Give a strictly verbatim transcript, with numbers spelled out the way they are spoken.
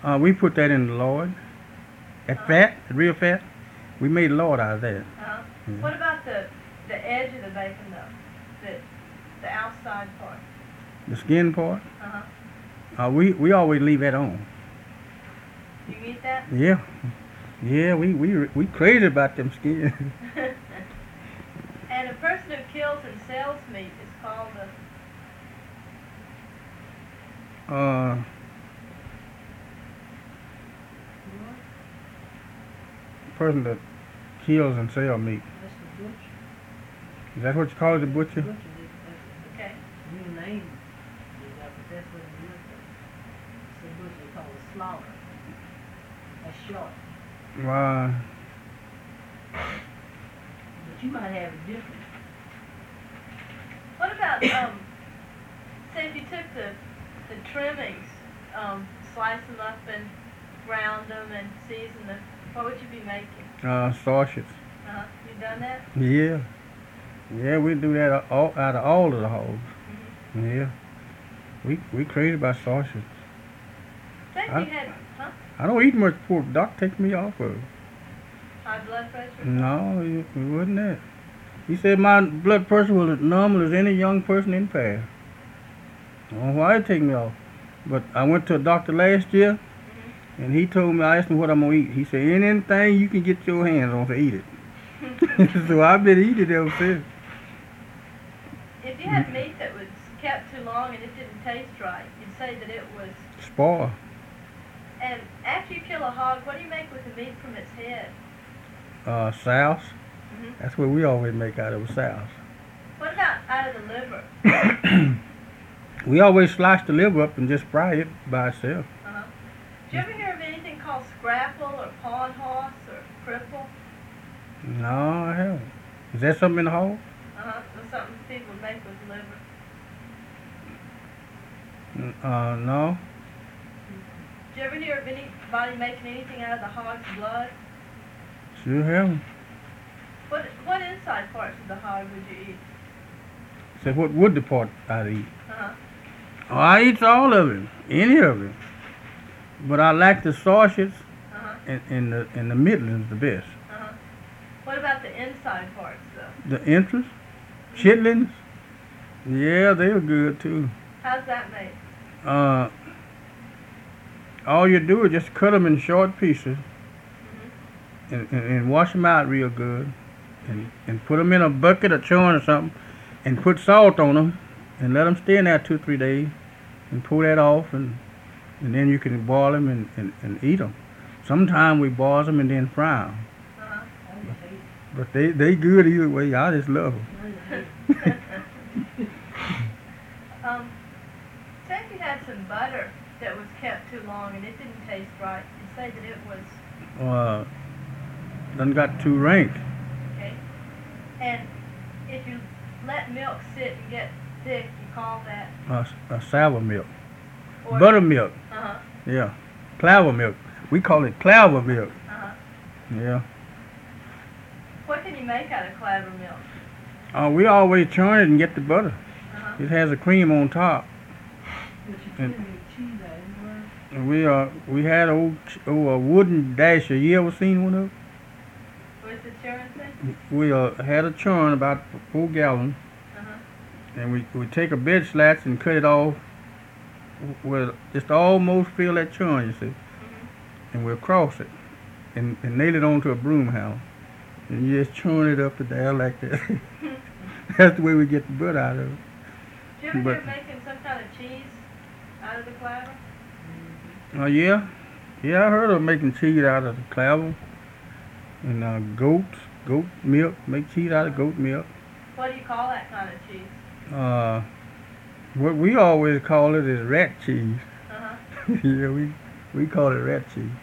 Uh, we put that in the lard. That Uh-huh. fat, the real fat, we made lard out of that. Uh-huh. Yeah. What about the the edge of the bacon though? The the outside part. The skin part, Uh-huh. uh, we, we always leave that on. You eat that? Yeah. Yeah, we, we, we crazy about them skins. And a person who kills and sells meat is called a uh, person that kills and sells meat. That's the butcher. Is that what you call it, the The butcher? butcher, that's okay. the new name. You know, but that's what it is. It's the butcher called a slaughter. That's short. Wow. But you might have it different. What about um? Say if you took the the trimmings, um, slice them up and ground them and season them, what would you be making? Uh, sausage. Uh-huh. You done that? Yeah. Yeah, we do that all, out of all of the hogs. Mm-hmm. Yeah. We, we crazy about sausage. Say if Huh? you had, huh? I don't eat much pork. Doc takes me off of it. High blood pressure? No, it, it wasn't that. He said my blood pressure was as normal as any young person in Paris. I don't know why he take me off. But I went to a doctor last year, Mm-hmm. and he told me, I asked him what I'm going to eat. He said, anything you can get your hands on to eat it. So I've been eating it ever since. If you had meat that was kept too long and it didn't taste right, you'd say that it was. Spoil. And after you kill a hog, what do you make with the meat from its head? Uh, sauce. Mm-hmm. That's what we always make out of sauce. What about out of the liver? We always slice the liver up and just fry it by itself. Uh-huh. Did you ever hear of anything called scrapple or pawn horse or cripple? No, I haven't. Is that something in the hog? Uh-huh. It was something people make with liver. N- Uh, no. Did you ever hear of anybody making anything out of the hog's blood? Sure haven't. What what inside parts of the hog would you eat? Said what would the part I'd eat? Uh-huh. Oh, I eat all of it, any of it. But I like the sausage Uh-huh. and, and the and the middlings the best. Uh-huh. What about the inside parts though? The entrails, chitlins, yeah, they were good too. How's that made? Uh, all you do is just cut them in short pieces Mm-hmm. and, and, and wash them out real good, and and put them in a bucket or churn or something, and put salt on them, and let them stay in there two three days, and pull that off, and and then you can boil them and, and, and eat them. Sometimes we boil them and then fry them, Uh-huh. I just hate it. but they they good either way. I just love them. I just hate it. um, say if you had some butter that was kept too long and it didn't taste right, you'd say that it was Uh, done got too rank. okay. And if you let milk sit and get thick, you call that Uh, uh, sour milk, or buttermilk, Uh-huh. yeah, claver milk. We call it claver milk. Uh-huh. Yeah. What can you make out of clabber milk? Uh, we always churn it and get the butter. Uh-huh. It has a cream on top. But you And- couldn't make cheese out of it, right? And we uh we had a old ch- oh, a wooden dasher. You ever seen one of? What's the churn thing? We uh had a churn about four gallons, Uh-huh. and we we take a bed slats and cut it off. Well, just almost fill that churn, you see, Mm-hmm. and we'll cross it, and, and nail it onto a broom handle, and you just churn it up and down like that. That's the way we get the butter out of it. Did you ever But- hear of making some kind of cheese out of the clabber? Oh yeah, yeah, I heard of making cheese out of the claver, and uh, goat goat milk. Make cheese out of goat milk. What do you call that kind of cheese? Uh, what we always call it is rat cheese. Uh-huh. Yeah, we we call it rat cheese.